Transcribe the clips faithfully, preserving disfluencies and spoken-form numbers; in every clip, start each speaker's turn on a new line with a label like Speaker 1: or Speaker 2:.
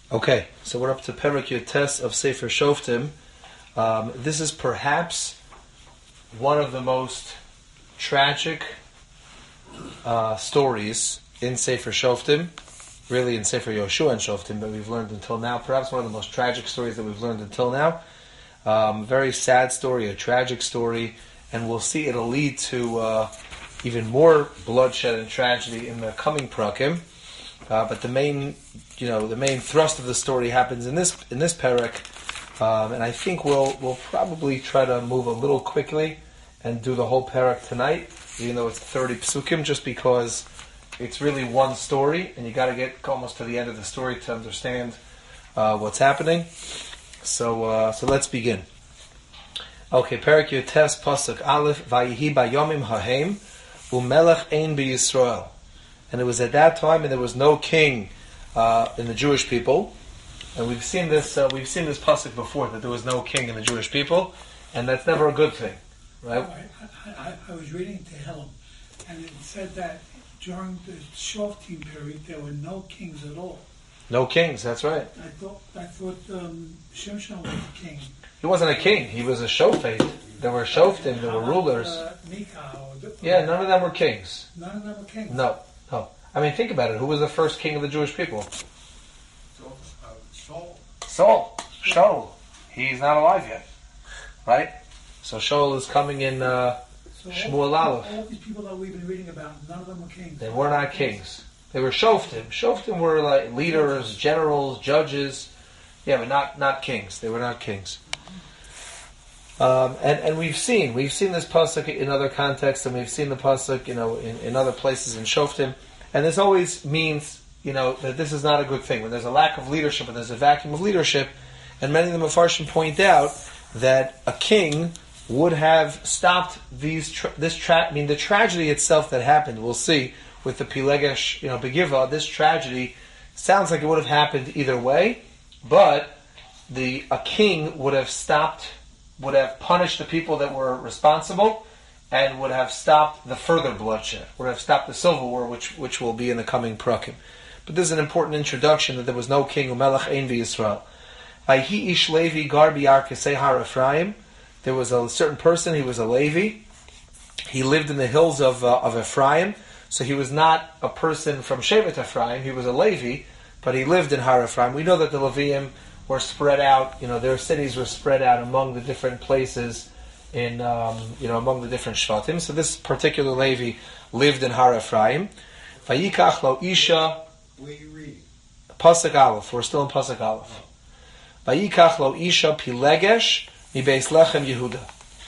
Speaker 1: Okay, so we're up to Perek Yotes of Sefer Shoftim. Um, this is perhaps one of the most tragic uh, stories in Sefer Shoftim, really in Sefer Yoshua and Shoftim that we've learned until now. Perhaps one of the most tragic stories that we've learned until now. Um, very sad story, a tragic story, and we'll see it'll lead to uh, even more bloodshed and tragedy in the coming prakim. Uh, but the main, you know, the main thrust of the story happens in this in this perek, um, and I think we'll we'll probably try to move a little quickly and do the whole perek tonight, even though it's thirty psukim, just because it's really one story, and you got to get almost to the end of the story to understand uh, what's happening. So uh, so let's begin. Okay, perek Yotes pasuk Aleph Vayihi bayomim hahem umelech ein b'Yisrael. And it was at that time, and there was no king uh, in the Jewish people. And we've seen this. Uh, we've seen this pasuk before, that there was no king in the Jewish people, and that's never a good thing, right?
Speaker 2: I, I, I was reading Tehillim, and it said that during the Shoftim period there were no kings at all.
Speaker 1: No kings. That's right.
Speaker 2: I thought I thought um, Shimshon was a king.
Speaker 1: He wasn't a king. He was a shofet. There were shoftim. There were rulers.
Speaker 2: Uh, Mika or the,
Speaker 1: Yeah, none of them were kings.
Speaker 2: None of them were kings.
Speaker 1: No. No. I mean, think about it. Who was the first king of the Jewish people?
Speaker 2: Saul.
Speaker 1: Saul. Shaul. He's not alive yet. Right? So Shaul is coming in uh,
Speaker 2: So
Speaker 1: Shmuel
Speaker 2: all,
Speaker 1: Aleph.
Speaker 2: all these people that we've been reading about, none of them were kings.
Speaker 1: They were not kings. They were shoftim. Shoftim were like leaders, generals, judges. Yeah, but not, not kings. They were not kings. Um, and, and we've seen we've seen this pasuk in other contexts, and we've seen the pasuk, you know, in, in other places in Shoftim, and this always means, you know, that this is not a good thing. When there's a lack of leadership, and there's a vacuum of leadership, and many of the Mefarshim point out that a king would have stopped these tra- this tra- I mean, the tragedy itself that happened. We'll see with the Pilegesh, you know, Begiva. This tragedy sounds like it would have happened either way, but the a king would have stopped. Would have punished the people that were responsible, and would have stopped the further bloodshed, would have stopped the civil war, which which will be in the coming prakim. But this is an important introduction, that there was no king, umelech ein v'Yisrael. Vayhi ish Levi gar b'yar kesei har Ephraim. There was a certain person, he was a Levi. He lived in the hills of uh, of Ephraim, so he was not a person from Shevet Ephraim, he was a Levi, but he lived in Har Ephraim. We know that the Leviim were spread out, you know, their cities were spread out among the different places in, um, you know, among the different Shvatim. So this particular Levi lived in Har Ephraim. Vayikach lo isha.
Speaker 3: Where are you reading?
Speaker 1: Pasuk Aleph. We're still in Pasuk Aleph. Vayikach lo isha pilegesh mi beis lechem Yehuda.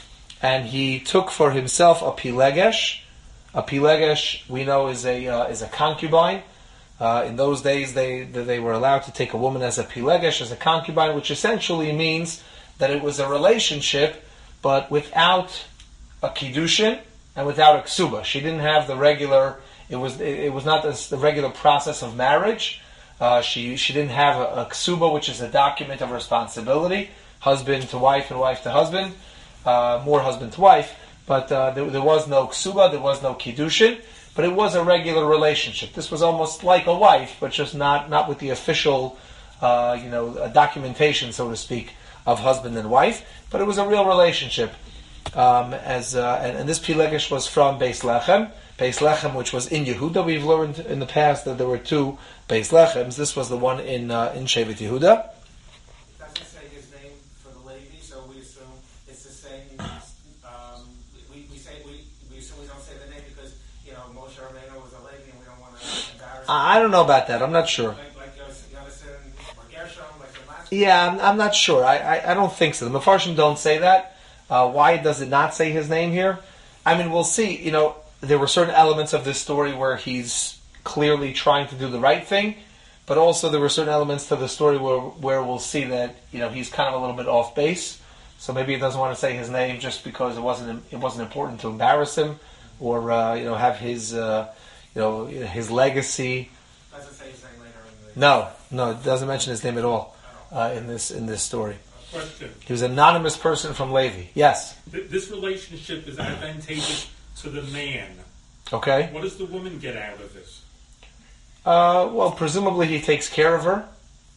Speaker 1: And he took for himself a pilegesh. A pilegesh, we know, is a uh, is a concubine. Uh, in those days, they they were allowed to take a woman as a pilegesh, as a concubine, which essentially means that it was a relationship, but without a kiddushin and without a ksuba. She didn't have the regular. It was it, it was not the, the regular process of marriage. Uh, she she didn't have a, a ksuba, which is a document of responsibility, husband to wife and wife to husband, uh, more husband to wife. But uh, there, there was no ksuba, there was no kiddushin. But it was a regular relationship. This was almost like a wife, but just not, not with the official, uh, you know, documentation, so to speak, of husband and wife. But it was a real relationship. Um, as uh, and, and this Pilegesh was from Beis Lechem. Beis Lechem, which was in Yehuda. We've learned in the past that there were two Beis Lechems. This was the one in uh, in Shevet Yehuda.
Speaker 3: Doesn't say his name for the Levi, so we assume it's the same. Um, we, we say we, we assume we don't say the name because, you know, Moshe Rabbeinu was a Levi and we don't want to embarrass him.
Speaker 1: I don't know about that. I'm not sure.
Speaker 3: Like, like Yonatan or Gershom, like the last.
Speaker 1: Yeah, I'm, I'm not sure. I, I, I don't think so. The Mefarshim don't say that. Uh, why does it not say his name here? I mean, we'll see. You know, there were certain elements of this story where he's clearly trying to do the right thing, but also there were certain elements to the story where where we'll see that, you know, he's kind of a little bit off base. So maybe he doesn't want to say his name just because it wasn't it wasn't important to embarrass him, or uh, you know, have his uh, you know his legacy.
Speaker 3: Doesn't say his name later in the.
Speaker 1: No, no, it doesn't mention his name at all uh, in this in this story.
Speaker 4: Question.
Speaker 1: He was an anonymous person from Levi. Yes.
Speaker 4: Th- This relationship is advantageous to the man.
Speaker 1: Okay.
Speaker 4: What does the woman get out of this?
Speaker 1: Uh, well, presumably he takes care of her.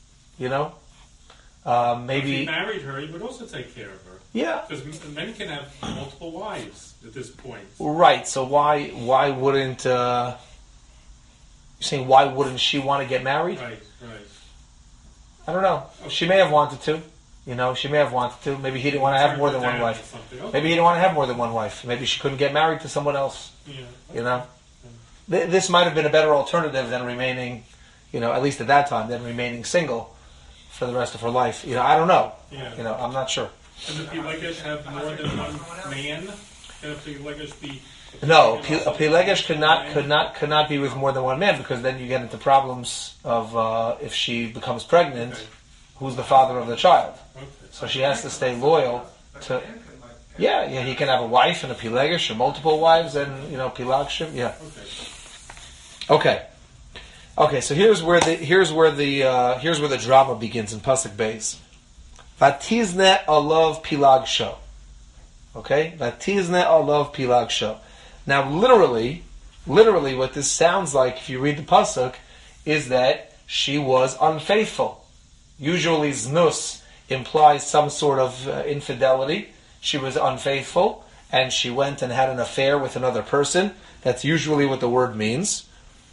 Speaker 1: you know. Um,
Speaker 4: If he
Speaker 1: maybe,
Speaker 4: married her, he would also take care of her.
Speaker 1: yeah,
Speaker 4: Because men can have multiple wives at this point.
Speaker 1: right. So why why wouldn't uh, you're saying why wouldn't she want to get married?
Speaker 4: Right, right.
Speaker 1: I don't know. She may have wanted to. You know, she may have wanted to. Maybe he didn't want to have more than one
Speaker 4: Down or
Speaker 1: wife.
Speaker 4: something. Okay.
Speaker 1: Maybe he didn't want to have more than one wife. Maybe she couldn't get married to someone else.
Speaker 4: Yeah.
Speaker 1: You know, Th- this might have been a better alternative than remaining, you know, at least at that time, than remaining single for the rest of her life. You know, I don't know.
Speaker 4: Yeah.
Speaker 1: You know, I'm not sure.
Speaker 4: And the Pelegish have more than one man? Can a Pelegish be...
Speaker 1: No, Pe- a Pelegish could not could not could not be with more than one man, because then you get into problems of uh, if she becomes pregnant,
Speaker 4: Okay.
Speaker 1: who's the father of the child?
Speaker 4: Okay.
Speaker 1: So she has to stay loyal
Speaker 3: But
Speaker 1: to.
Speaker 3: men can, like,
Speaker 1: Yeah, yeah, he can have a wife and a Pelegish or multiple wives and, you know, Pelagshim. Yeah.
Speaker 4: Okay.
Speaker 1: Okay. Okay, so here's where the here's where the uh, here's where the drama begins in Pasuk Beis. Vatizne alav Pilagsho. Okay? Vatizne alav Pilagsho. Now literally, literally what this sounds like if you read the Pasuk is that she was unfaithful. Usually znus implies some sort of uh, infidelity. She was unfaithful and she went and had an affair with another person. That's usually what the word means.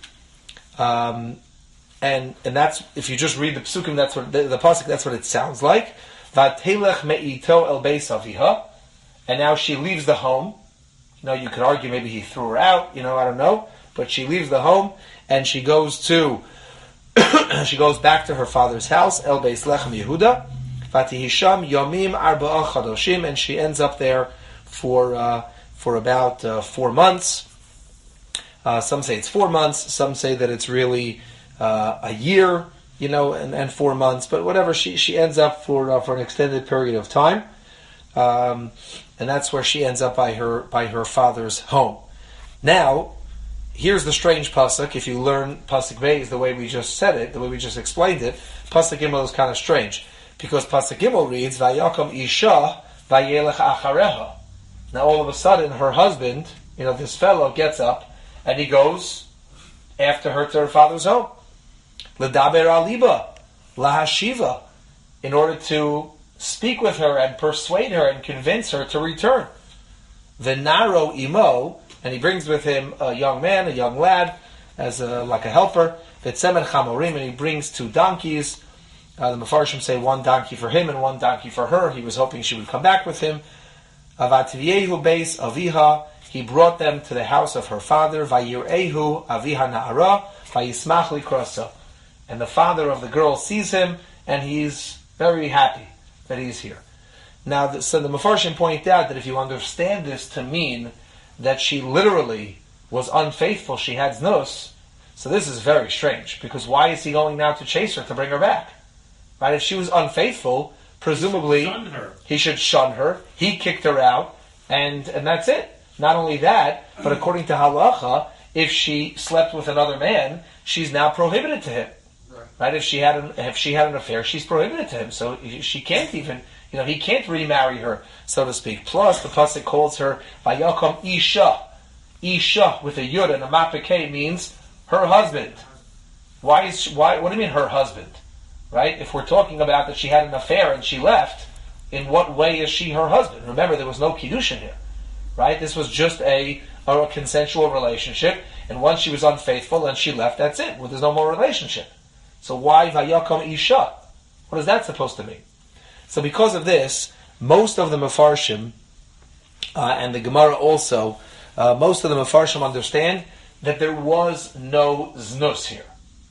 Speaker 1: Um, and and that's, if you just read the psukim, that's what the, the pasuk, that's what it sounds like. Vatelech me'ito el beis aviha, and now she leaves the home. You know, you could argue maybe he threw her out. You know, I don't know, but she leaves the home and she goes to she goes back to her father's house, El Beis Lechem Yehuda. Vatihisham yomim arba'a chadoshim, and she ends up there for uh, for about uh, four months. Uh, some say it's four months. Some say that it's really uh, a year, you know, and, and four months. But whatever, she she ends up for uh, for an extended period of time, um, and that's where she ends up by her by her father's home. Now, here's the strange pasuk. If you learn pasuk Beis the way we just said it, the way we just explained it, pasuk Gimel is kind of strange because pasuk Gimel reads Vayakom Isha Vayelech Achareha. Now all of a sudden, her husband, you know, this fellow gets up and he goes after her to her father's home. L'daber aliba, lahashiva, in order to speak with her and persuade her and convince her to return. V'naro imo, and he brings with him a young man, a young lad, as a, like a helper. V'tzemen chamorim, and he brings two donkeys. Uh, the Mefarshim say one donkey for him and one donkey for her. He was hoping she would come back with him. Avativyehu beis aviha, he brought them to the house of her father. Vayirehu aviha na'ara, vayismach likrosa. And the father of the girl sees him, and he's very happy that he's here. Now, the, so the Mefarshim point out that if you understand this to mean that she literally was unfaithful, she had znus, so this is very strange, because why is he going now to chase her to bring her back? Right? If she was unfaithful, presumably
Speaker 4: Shun her.
Speaker 1: he should shun her. He kicked her out, and and that's it. Not only that, but according to halacha, if she slept with another man, she's now prohibited to him.
Speaker 3: Right.
Speaker 1: Right? If she had an if she had an affair, she's prohibited to him. So she can't even, you know, he can't remarry her, so to speak. Plus, the pasuk calls her Vayakom Isha. Isha with a yud and a mapikeh means her husband. Why is she, why? What do you mean her husband? Right? If we're talking about that she had an affair and she left, in what way is she her husband? Remember, there was no kiddushin here. Right? This was just a, a consensual relationship, and once she was unfaithful and she left, that's it. Well, there's no more relationship. So why Vayakom Isha? What is that supposed to mean? So because of this, most of the Mefarshim, uh, and the Gemara also, uh, most of the Mefarshim understand that there was no znus here.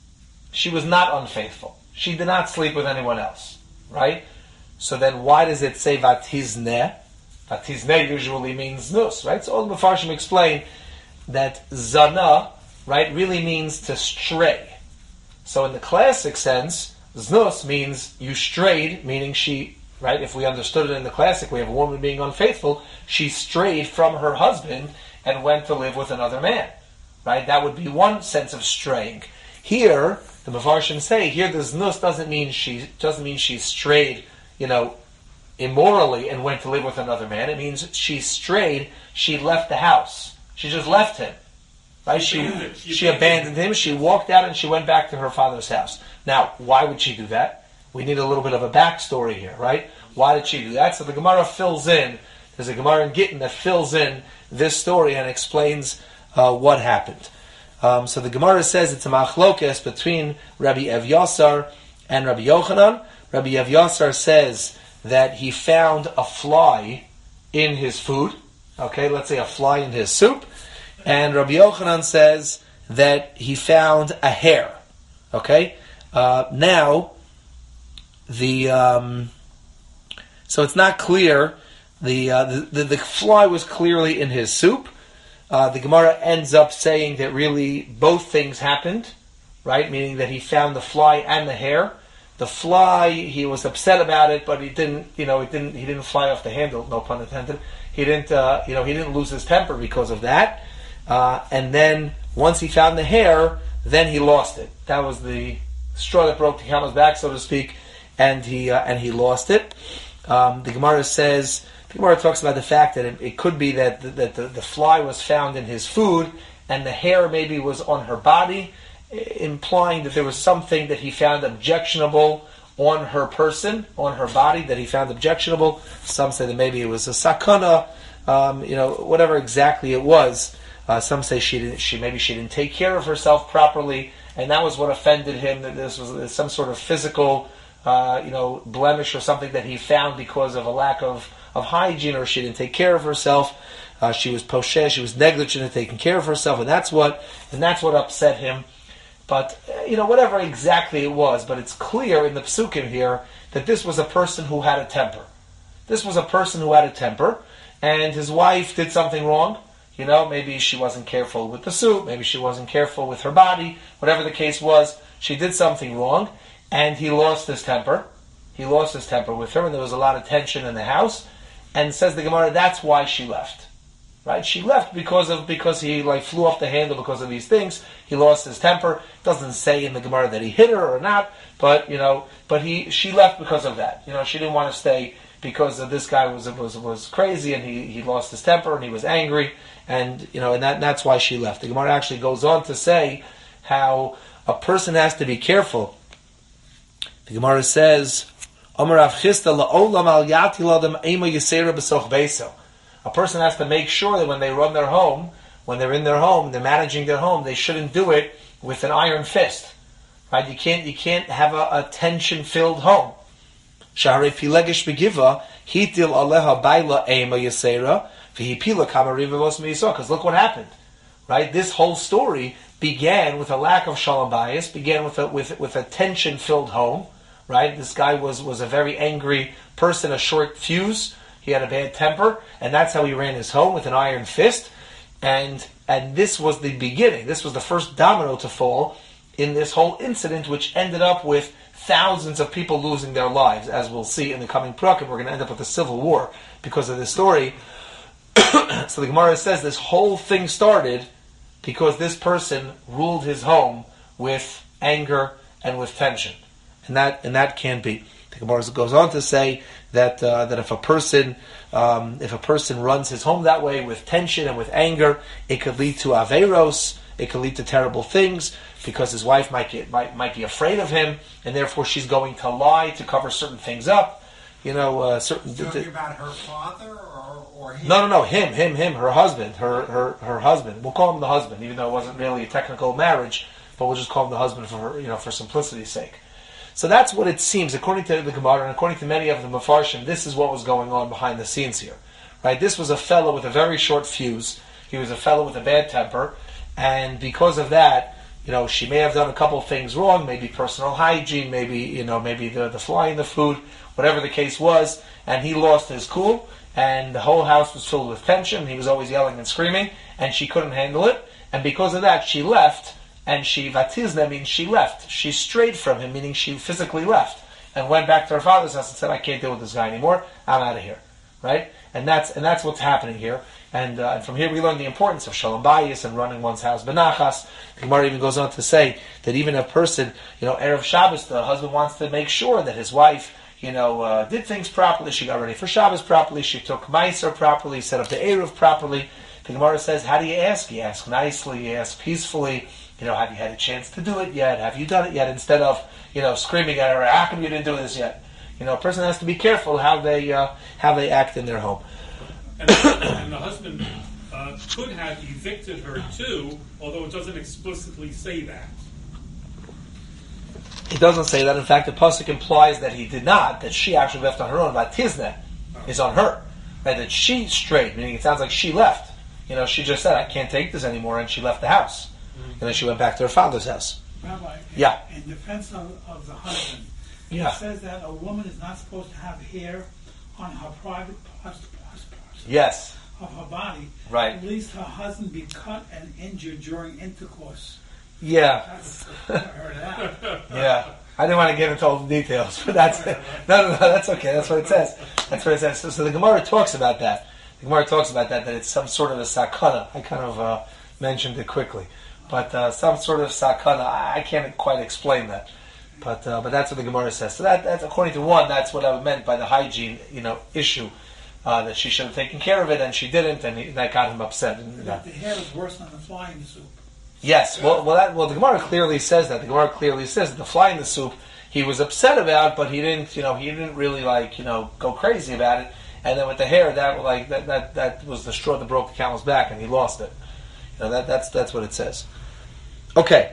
Speaker 1: She was not unfaithful. She did not sleep with anyone else. Right? So then why does it say Vatizne? Vatizne usually means znus, right? So all the Mefarshim explain that zana, right, really means to stray. So in the classic sense, znus means you strayed, meaning she, right, if we understood it in the classic way of a woman being unfaithful, she strayed from her husband and went to live with another man. Right? That would be one sense of straying. Here, the Mefarshim say, here the znus doesn't mean she doesn't mean she strayed, you know, immorally and went to live with another man. It means she strayed, she left the house. She just left him. Right? She
Speaker 4: Abandoned.
Speaker 1: she abandoned him, she walked out and she went back to her father's house. Now, why would she do that? we need a little bit of a backstory here, right? Why did she do that? So the Gemara fills in. There's a Gemara in Gittin that fills in this story and explains uh, what happened. Um, so the Gemara says it's a machlokes between Rabbi Evyasar and Rabbi Yochanan. Rabbi Evyasar says that he found a fly in his food. Okay, let's say a fly in his soup. And Rabbi Yochanan says that he found a hair. Okay, uh, now the um, so it's not clear. The, uh, the, the the fly was clearly in his soup. Uh, the Gemara ends up saying that really both things happened, right? Meaning that he found the fly and the hair. The fly, he was upset about it, but he didn't, you know, it didn't. He didn't fly off the handle. No pun intended. He didn't, uh, you know, he didn't lose his temper because of that. Uh, and then once he found the hair, then he lost it. That was the straw that broke the camel's back, so to speak, and he uh, and he lost it. Um, the Gemara says. The Gemara talks about the fact that it, it could be that, the, that the, the fly was found in his food and the hair maybe was on her body, implying that there was something that he found objectionable on her person, on her body, that he found objectionable. Some say that maybe it was a sakana, um, you know, whatever exactly it was. Uh, some say she didn't, she maybe she didn't take care of herself properly, and that was what offended him. That this was some sort of physical, uh, you know, blemish or something that he found because of a lack of. of hygiene, or she didn't take care of herself. Uh, she was poshe, she was negligent in taking care of herself, and that's what and that's what upset him. But uh, you know, whatever exactly it was, but it's clear in the psukim here that this was a person who had a temper. This was a person who had a temper, and his wife did something wrong. You know, maybe she wasn't careful with the soup, maybe she wasn't careful with her body. Whatever the case was, she did something wrong, and he lost his temper. He lost his temper with her, and there was a lot of tension in the house. And says the Gemara, that's why she left. Right? She left because of because he like flew off the handle because of these things. He lost his temper. It doesn't say in the Gemara that he hit her or not, but you know, but he she left because of that. You know, she didn't want to stay because of this guy was was was crazy, and he, he lost his temper and he was angry, and you know, and that and that's why she left. The Gemara actually goes on to say how a person has to be careful. The Gemara says. A person has to make sure that when they run their home, when they're in their home, they're managing their home, they shouldn't do it with an iron fist. Right? You can't you can't have a, a tension-filled home. Because look what happened. Right? This whole story began with a lack of shalom bayis, began with a with with a tension-filled home. Right, this guy was, was a very angry person, a short fuse. He had a bad temper, and that's how he ran his home, with an iron fist. And and this was the beginning. This was the first domino to fall in this whole incident, which ended up with thousands of people losing their lives, as we'll see in the coming prakim. We're going to end up with a civil war because of this story. So the Gemara says this whole thing started because this person ruled his home with anger and with tension. And that and that can be. The Gemara goes on to say that uh, that if a person um, if a person runs his home that way with tension and with anger, it could lead to averos. It could lead to terrible things because his wife might get might might be afraid of him, and therefore she's going to lie to cover certain things up. You know, uh, certain.
Speaker 5: Talking th- th- about her father or, or him?
Speaker 1: No, no, no. Him, him, him. Her husband. Her, her, her husband. We'll call him the husband, even though it wasn't really a technical marriage, but we'll just call him the husband for you know for simplicity's sake. So that's what it seems, according to the Gemara and according to many of the Mefarshim, this is what was going on behind the scenes here. Right? This was a fellow with a very short fuse. He was a fellow with a bad temper, and because of that, you know, she may have done a couple of things wrong, maybe personal hygiene, maybe, you know, maybe the, the fly in the food, whatever the case was, and he lost his cool, and the whole house was filled with tension. He was always yelling and screaming, and she couldn't handle it, and because of that, she left. And she, vatizna, means she left. She strayed from him, meaning she physically left, and went back to her father's house and said, I can't deal with this guy anymore, I'm out of here. Right? And that's and that's what's happening here. And, uh, and from here we learn the importance of shalom bayis and running one's house benachas. The Gemara even goes on to say that even a person, you know, Erev Shabbos, the husband wants to make sure that his wife, you know, uh, did things properly, she got ready for Shabbos properly, she took Meiser properly, set up the Erev properly. The Gemara says, how do you ask? You ask nicely, you ask peacefully. You know, have you had a chance to do it yet? Have you done it yet? Instead of, you know, screaming at her, how come you didn't do this yet? You know, a person has to be careful how they uh, how they act in their home.
Speaker 4: And, and the husband uh, could have evicted her too, although it doesn't explicitly say that.
Speaker 1: It doesn't say that. In fact, the pasuk implies that he did not, that she actually left on her own. Vatizne is on her. Right? That she strayed, meaning it sounds like she left. You know, she just said, I can't take this anymore, and she left the house. Mm-hmm. And then she went back to her father's house.
Speaker 2: Rabbi, in,
Speaker 1: yeah.
Speaker 2: in defense of, of the husband,
Speaker 1: yeah.
Speaker 2: it says that a woman is not supposed to have hair on her private parts, parts, parts
Speaker 1: yes.
Speaker 2: of her body.
Speaker 1: Right.
Speaker 2: At least her husband be cut and injured during intercourse.
Speaker 1: Yeah.
Speaker 2: I heard that.
Speaker 1: Yeah. I didn't want to get into all the details, but that's no, no, no, that's okay. That's what it says. That's what it says. So, so the Gemara talks about that. The Gemara talks about that, that it's some sort of a sakana. I kind of uh, mentioned it quickly. But uh, some sort of sakana, I can't quite explain that. But uh, but that's what the Gemara says. So that that's according to one, that's what I meant by the hygiene, you know, issue. Uh, that she should have taken care of it, and she didn't, and he, that got him upset. And,
Speaker 2: that the hair is worse than the fly in the soup.
Speaker 1: Yes, well, well, that, well, the Gemara clearly says that. The Gemara clearly says that the fly in the soup he was upset about, but he didn't, you know, he didn't really like, you know, go crazy about it. And then with the hair, that like that that, that was the straw that broke the camel's back, and he lost it. You know, that that's that's what it says. Okay.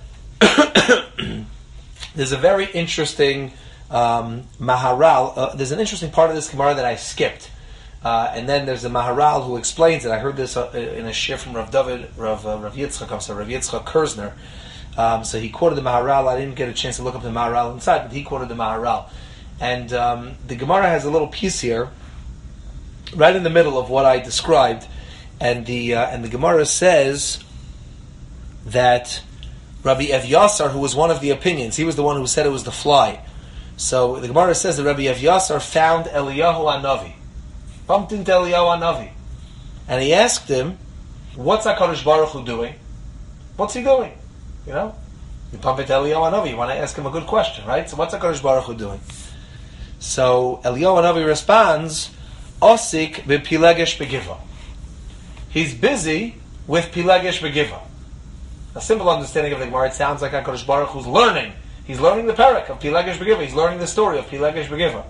Speaker 1: There's a very interesting um, Maharal. Uh, there's an interesting part of this Gemara that I skipped. Uh, and then there's a Maharal who explains it. I heard this uh, in a shir from Rav David, Rav, uh, Rav Yitzchak, I'm sorry, Rav Yitzchak Kerzner. Um, so he quoted the Maharal. I didn't get a chance to look up the Maharal inside, but he quoted the Maharal. And um, the Gemara has a little piece here, right in the middle of what I described. And the uh, and the Gemara says that Rabbi Evyasar, who was one of the opinions, he was the one who said it was the fly. So the Gemara says that Rabbi Evyasar found Eliyahu Hanavi. Bumped into Eliyahu Hanavi, and he asked him, "What's HaKadosh Baruch Hu doing? What's he doing? You know, you bump into Eliyahu Hanavi. You want to ask him a good question, right? So what's HaKadosh Baruch Hu doing?" So Eliyahu Hanavi responds, "Osik bepilegesh begiva." He's busy with pilegesh begiva. A simple understanding of the Gemara, it sounds like HaKadosh Baruch Hu's learning. He's learning the parak of pilegesh begiva. He's learning the story of pilegesh begiva.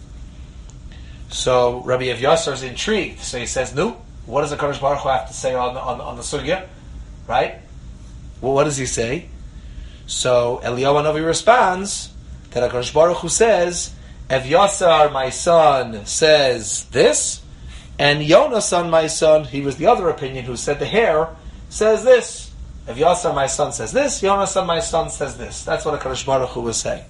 Speaker 1: So Rabbi Evyasar is intrigued. So he says, "No, what does the Kadosh Baruch Hu have to say on on, on the sugya, right? Well, what does he say?" So Eliyahu Hanavi responds that Kadosh Baruch Hu says, "Evyasar, my son, says this, and Yonasan, my son, he was the other opinion who said the hair says this. Evyasar, my son, says this. Yonasan, my son, says this." That's what Kadosh Baruch Hu was saying.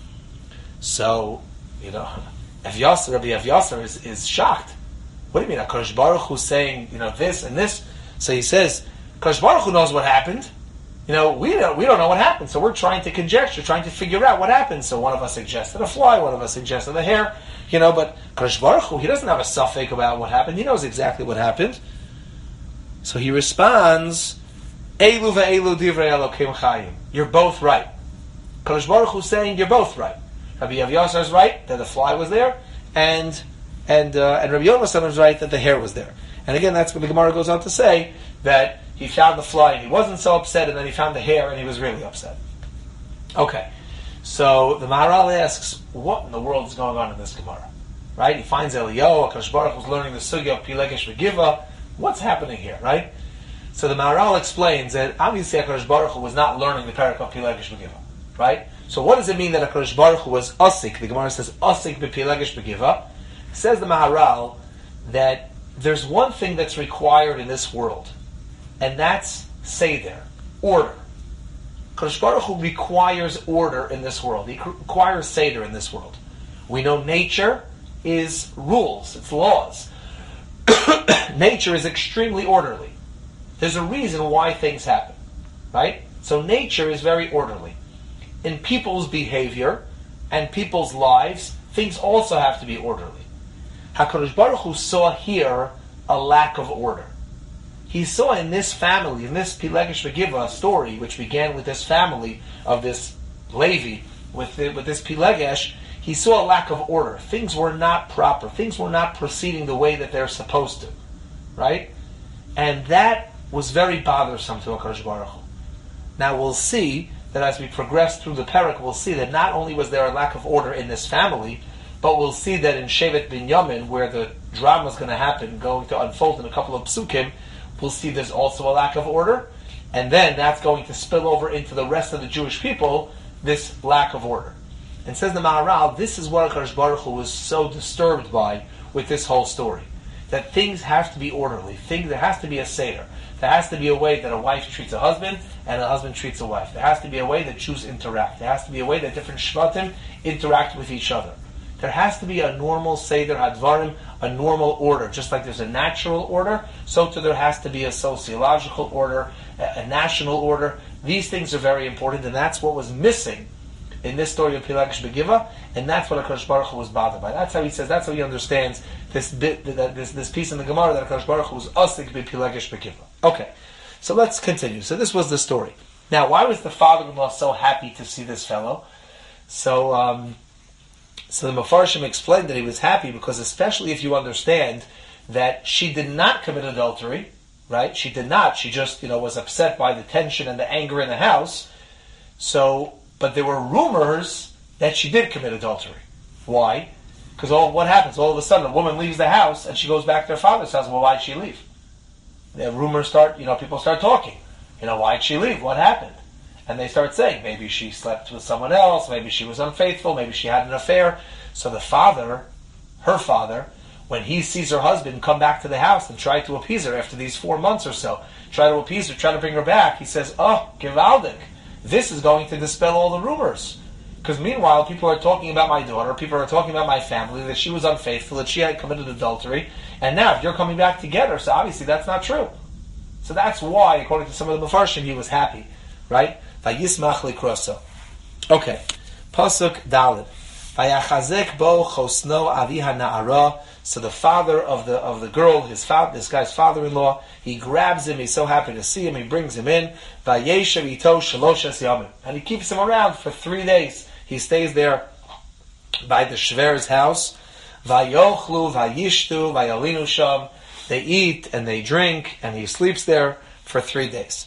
Speaker 1: So you know. Evyasar, Rabbi Evyasar is, is shocked. What do you mean? HaKadosh Baruch Hu saying, you know, this and this? So he says, HaKadosh Baruch Hu knows what happened. You know, we don't, we don't know what happened. So we're trying to conjecture, trying to figure out what happened. So one of us suggested a fly, one of us suggested a hair. You know, but HaKadosh Baruch Hu, he doesn't have a suffix about what happened. He knows exactly what happened. So he responds, Eilu ve'eilu divrei Elokim chayim. You're both right. HaKadosh Baruch Hu saying, you're both right. Rabbi Evyasar is right that the fly was there, and and uh, and Rabbi Yonasan is right that the hair was there. And again, that's what the Gemara goes on to say, that he found the fly and he wasn't so upset, and then he found the hair and he was really upset. Okay, so the Maharal asks, what in the world is going on in this Gemara? Right? He finds Eliyahu, HaKadosh Baruch Hu was learning the sugya of Pilegesh Begiva. What's happening here, right? So the Maharal explains that obviously HaKadosh Baruch Hu was not learning the parak of Pilegesh Begiva, right? So what does it mean that HaKadosh Baruch Hu was asik? The Gemara says asik bepilegesh begiva. Says the Maharal that there's one thing that's required in this world, and that's seder, order. HaKadosh Baruch Hu requires order in this world. He requires seder in this world. We know nature is rules, it's laws. Nature is extremely orderly. There's a reason why things happen, right? So nature is very orderly. In people's behavior and people's lives, things also have to be orderly. HaKadosh Baruch Hu saw here a lack of order. He saw in this family, in this Pilegesh Begiva story, which began with this family of this Levi, with the, with this Pilegesh, he saw a lack of order. Things were not proper. Things were not proceeding the way that they're supposed to. Right? And that was very bothersome to HaKadosh Baruch Hu. Now we'll see that as we progress through the parak, we'll see that not only was there a lack of order in this family, but we'll see that in Shevet Binyamin, where the drama is going to happen, going to unfold in a couple of psukim, we'll see there's also a lack of order, and then that's going to spill over into the rest of the Jewish people, this lack of order. And says the Maharal, this is what HaKadosh Baruch Hu was so disturbed by with this whole story. That things have to be orderly. Things, there has to be a seder. There has to be a way that a wife treats a husband and a husband treats a wife. There has to be a way that Jews interact. There has to be a way that different shvatim interact with each other. There has to be a normal seder hadvarim, a normal order. Just like there's a natural order, so too there has to be a sociological order, a, a national order. These things are very important, and that's what was missing in this story of Pilagish Begiva, and that's what HaKadosh Baruch Hu was bothered by. That's how he says, that's how he understands this bit, this this piece in the Gemara that HaKadosh Baruch Hu was asik be Pilagish Begiva. Okay, so let's continue. So this was the story. Now, why was the father-in-law so happy to see this fellow? So, um, so the Mefarshim explained that he was happy because, especially if you understand that she did not commit adultery, right? She did not. She just, you know, was upset by the tension and the anger in the house. So, but there were rumors that she did commit adultery. Why? Because all what happens? All of a sudden, a woman leaves the house and she goes back to her father's house. Well, why'd she leave? The rumors start, you know, people start talking. You know, why'd she leave? What happened? And they start saying, maybe she slept with someone else, maybe she was unfaithful, maybe she had an affair. So the father, her father, when he sees her husband come back to the house and try to appease her after these four months or so, try to appease her, try to bring her back, he says, oh, gewaldig. This is going to dispel all the rumors. Because meanwhile, people are talking about my daughter, people are talking about my family, that she was unfaithful, that she had committed adultery, and now if you're coming back together, so obviously that's not true. So that's why, according to some of the Mefarshim, he was happy. Right? Vayismach likroso. Okay. Pasuk Daled. Vayachazek bo chosno aviha na'ara. So the father of the of the girl, his father, this guy's father-in-law, he grabs him. He's so happy to see him. He brings him in. Vayeshev ito shaloshes yamim, and he keeps him around for three days. He stays there by the shver's house. Vayochlu vayishtu vayalinu sham. They eat and they drink, and he sleeps there for three days.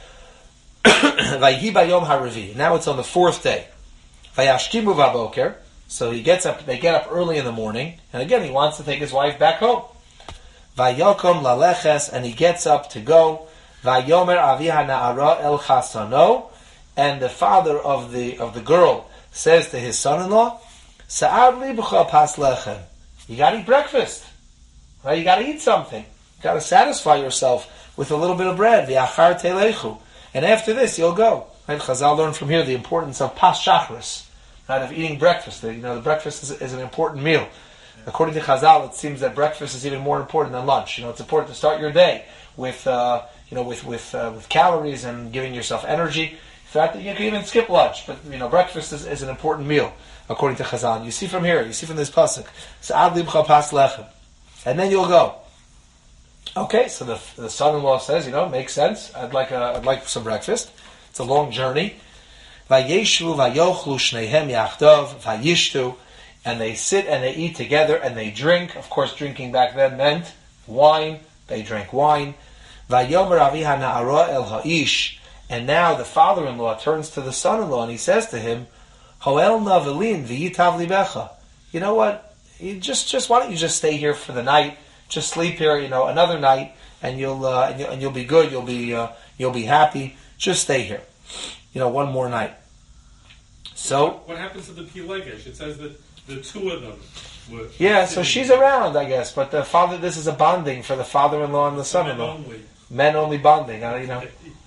Speaker 1: Vayhi bayom haravi. Now it's on the fourth day. Vayashkimu vaboker. So he gets up. They get up early in the morning, and again he wants to take his wife back home. Vayokom laleches, and he gets up to go. Vayomer aviha na'ara el chasano, and the father of the of the girl says to his son-in-law, "Sa'ad libucha pas lechem." You got to eat breakfast, right? You got to eat something. You got to satisfy yourself with a little bit of bread. V'achar telechu, and after this you'll go. Right? Chazal learned from here the importance of pas shachris. Right, of eating breakfast. You know, the breakfast is, is an important meal. Yeah. According to Chazal, it seems that breakfast is even more important than lunch. You know, it's important to start your day with, uh, you know, with with uh, with calories and giving yourself energy. In fact, you can even skip lunch, but you know, breakfast is, is an important meal according to Chazal. You see from here, you see from this pasuk, Sa'ad libcha pas lechem, and then you'll go. Okay, so the the son-in-law says, you know, makes sense. I'd like a, I'd like some breakfast. It's a long journey. Vayeshu vayochlu shnehem yachdav vayishtu, and they sit and they eat together and they drink. Of course, drinking back then meant wine. They drank wine. Vayomer aviha na'ara el ha'ish, and now the father-in-law turns to the son-in-law and he says to him, Hoel navelin v'yitav libecha. You know what? You just, just why don't you just stay here for the night? Just sleep here, you know, another night, and you'll uh, and, you'll, and you'll be good. You'll be uh, you'll be happy. Just stay here. You know, one more night. So
Speaker 4: what, what happens to the Pilegesh? It says that the two of them were.
Speaker 1: Yeah, so she's around, I guess. But the father, this is a bonding for the father-in-law and the son-in-law.
Speaker 4: Men only.
Speaker 1: Men only bonding. Uh, you know,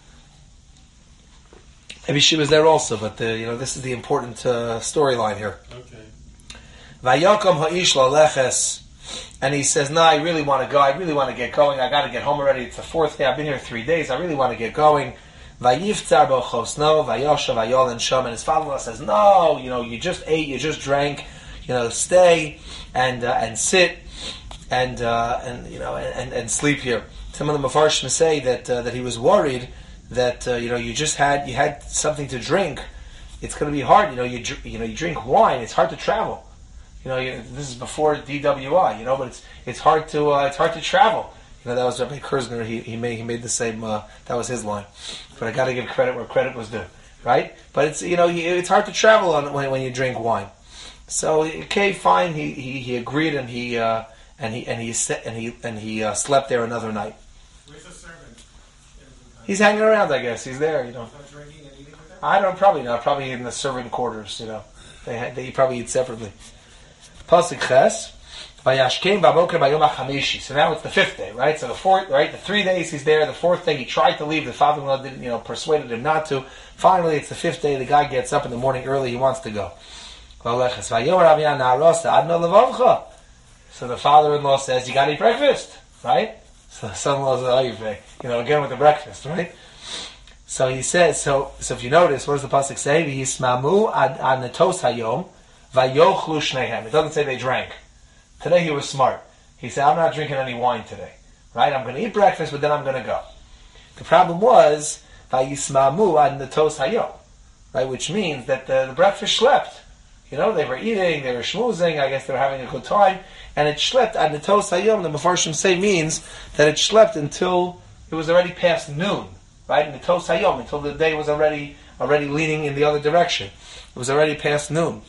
Speaker 1: maybe she was there also, but the, you know, this is the important uh, storyline here.
Speaker 4: Okay.
Speaker 1: Vayakom ha'ish laleches, and he says, "No, I really want to go. I really want to get going. I got to get home already. It's the fourth day. I've been here three days. I really want to get going." Vayiftzar bo chosno, vayosha vayol sham, and his father-in-law says, "No, you know, you just ate, you just drank, you know, stay and uh, and sit and uh, and you know and, and sleep here." Some of the Mefarshim say that uh, that he was worried that uh, you know you just had you had something to drink. It's going to be hard, you know. You dr- you know you drink wine. It's hard to travel. You know, you, this is before D W I, you know, but it's it's hard to uh, it's hard to travel. You know, that was Rabbi Kerzner. He he made he made the same. Uh, that was his line. But I got to give credit where credit was due, right? But it's you know it's hard to travel on when when you drink wine. So okay, fine. He he, he agreed and he uh, and he and he and he and he uh, slept there another night.
Speaker 3: Where's the servant?
Speaker 1: He's hanging around, I guess. He's there, you know.
Speaker 3: Not drinking and eating with them?
Speaker 1: I don't probably not. Probably in the servant quarters, you know. They had, they probably eat separately. Pasuk Ches. Vayashkem b'boker b'yom hachamishi. So now it's the fifth day, right? So the fourth, right? The three days he's there. The fourth day he tried to leave. The father-in-law didn't, you know, persuaded him not to. Finally, it's the fifth day. The guy gets up in the morning early. He wants to go. So the father-in-law says, "You got to eat breakfast, right?" So the son-in-law says, "You know, again with the breakfast, right?" So he says. So, so if you notice, what does the pasuk say? V'yismamu ad netos hayom vayochlu shnehem. It doesn't say they drank. Today he was smart. He said, I'm not drinking any wine today. Right? I'm going to eat breakfast, but then I'm going to go. The problem was, Vayismamu ad netos hayom. Right? Which means that the, the breakfast slept. You know, they were eating, they were schmoozing, I guess they were having a good time, and it slept ad netos hayom. The Mefarshim say means that it slept until it was already past noon. Right? Netos hayom, until the day was already already leaning in the other direction. It was already past noon.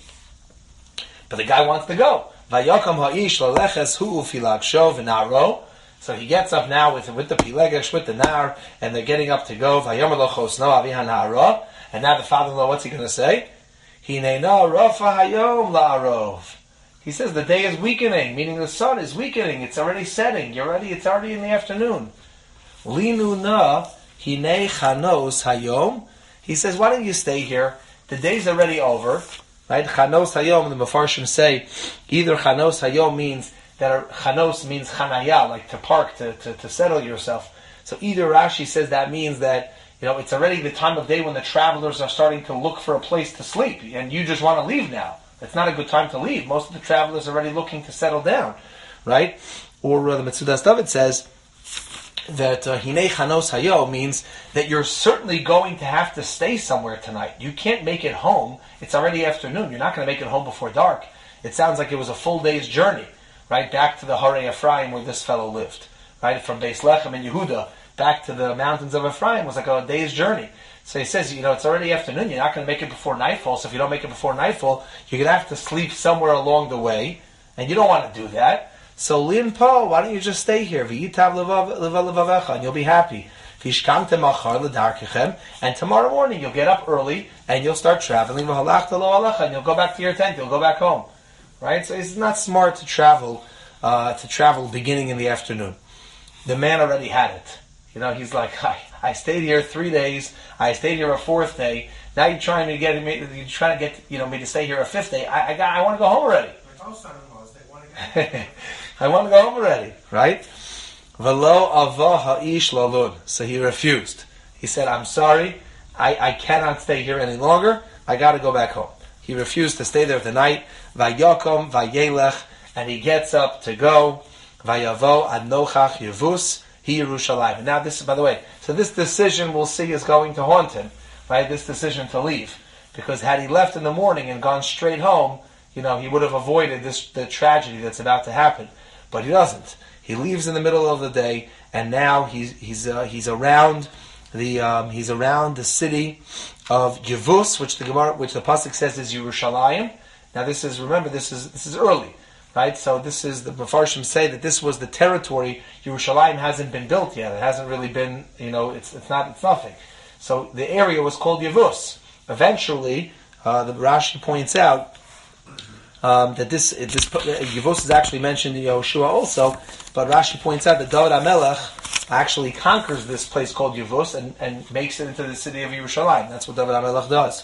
Speaker 1: But the guy wants to go. Vayakam ha'ish laleches hu ufilagsho v'naro. So he gets up now with with the pilegesh, with the nar, and they're getting up to go. Vayomer lo chosno avihan ha'ara. And now the father-in-law, what's he going to say? Hineina rafa hayom la'arov. He says the day is weakening, meaning the sun is weakening. It's already setting. You're already. It's already in the afternoon. Linu na hinei chanos hayom. He says, why don't you stay here? The day's already over. Right? Chanos hayom, the Mefarshim say, either chanos hayom means that chanos means chanaya, like to park, to, to, to settle yourself. So either Rashi says that means that, you know, it's already the time of day when the travelers are starting to look for a place to sleep, and you just want to leave now. It's not a good time to leave. Most of the travelers are already looking to settle down. Right? Or uh, the Metzudas David says that hinei chanos hayom means that you're certainly going to have to stay somewhere tonight. You can't make it home. It's already afternoon. You're not going to make it home before dark. It sounds like it was a full day's journey, right, back to the Harei Ephraim where this fellow lived. Right, from Beis Lechem and Yehuda back to the mountains of Ephraim was like a day's journey. So he says, you know, it's already afternoon. You're not going to make it before nightfall. So if you don't make it before nightfall, you're going to have to sleep somewhere along the way, and you don't want to do that. So Lin Po, why don't you just stay here? V'yitav levavecha, and you'll be happy. V'ishkamtem achar l'darkechem, and tomorrow morning you'll get up early and you'll start traveling. V'halachta lo alecha, and you'll go back to your tent. You'll go back home. Right? So it's not smart to travel uh, to travel beginning in the afternoon. The man already had it. You know, he's like, I, I stayed here three days. I stayed here a fourth day. Now you're trying to get me. You're trying to get you know me to stay here a fifth day. I I, got, I want to go home already.
Speaker 3: My both son-in-laws, they want to go.
Speaker 1: I want to go home already, right? V'lo ava ha'ish lalud. So he refused. He said, I'm sorry, I, I cannot stay here any longer. I got to go back home. He refused to stay there the night. Vayakom vayelech, and he gets up to go. Vayavo ad nochach yevus hi Yerushalayim. And now this, by the way, so this decision we'll see is going to haunt him, right? This decision to leave, because had he left in the morning and gone straight home, you know, he would have avoided this the tragedy that's about to happen. But he doesn't. He leaves in the middle of the day, and now he's he's uh, he's around the um, he's around the city of Yevus, which the Gemara, which the pasuk says is Yerushalayim. Now this is remember this is this is early, right? So this is the Mefarshim say that this was the territory. Yerushalayim hasn't been built yet. It hasn't really been, you know, it's it's not it's nothing. So the area was called Yevus. Eventually, uh, the Rashi points out. Um, that this this uh, Yevus is actually mentioned in Yehoshua also, but Rashi points out that David HaMelech actually conquers this place called Yevus and, and makes it into the city of Yerushalayim. That's what David HaMelech does.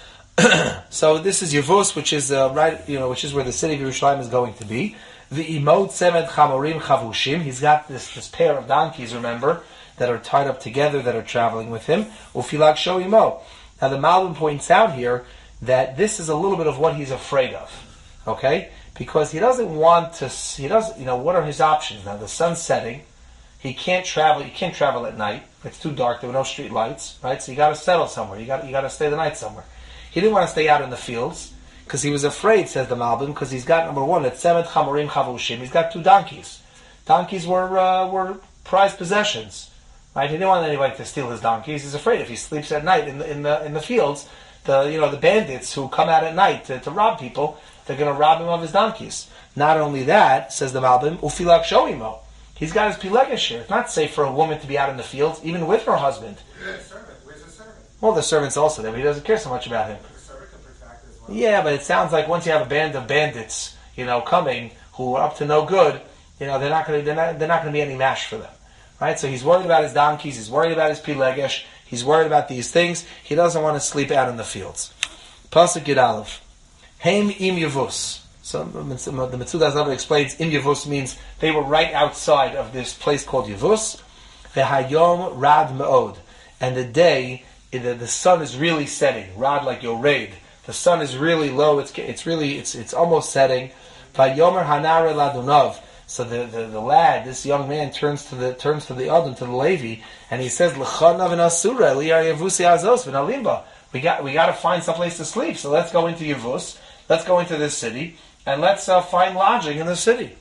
Speaker 1: So this is Yevus, which is uh, right, you know, which is where the city of Yerushalayim is going to be. The imot semed chamorim chavushim. He's got this this pair of donkeys, remember, that are tied up together that are traveling with him. Ufilag sho imo. Now the Malbim points out here that this is a little bit of what he's afraid of. Okay, because he doesn't want to. He doesn't. You know, what are his options now? The sun's setting. He can't travel. He can't travel at night. It's too dark. There were no street lights, right? So you got to settle somewhere. You got. You got to stay the night somewhere. He didn't want to stay out in the fields because he was afraid. Says the Malbim, because he's got number one. It's semed chamorim chavushim. He's got two donkeys. Donkeys were uh, were prized possessions. Right? He didn't want anybody to steal his donkeys. He's afraid if he sleeps at night in the in the in the fields, the you know the bandits who come out at night to, to rob people, they're going to rob him of his donkeys. Not only that, says the Malbim, ufilak shoimo. He's got his pilegesh here. It's not safe for a woman to be out in the fields, even with her husband.
Speaker 3: Where's the servant? Where's the servant?
Speaker 1: Well, the servant's also there, but he doesn't care so much about him.
Speaker 3: The servant can protect as well.
Speaker 1: Yeah, but it sounds like once you have a band of bandits, you know, coming who are up to no good, you know, they're not going to they're not, they're not going to be any mash for them, right? So he's worried about his donkeys, he's worried about his pilegesh, he's worried about these things. He doesn't want to sleep out in the fields. Pasuk Yud Aleph, Heim im Yavus. So the Metzudas Zavar explains im Yavus means they were right outside of this place called Yavus. V'hayom rad me'od, and the day the, the sun is really setting. Rad like Yored. The sun is really low. It's it's really it's it's almost setting. Vayomer hanare ladunav. So the, the, the lad, this young man, turns to the turns to the Adon, to the Levi, and he says, "L'chanav v'nasura liyar yavusi azos v'nalimba." We got we got to find some place to sleep. So let's go into Yavus. Let's go into this city and let's uh, find lodging in the city.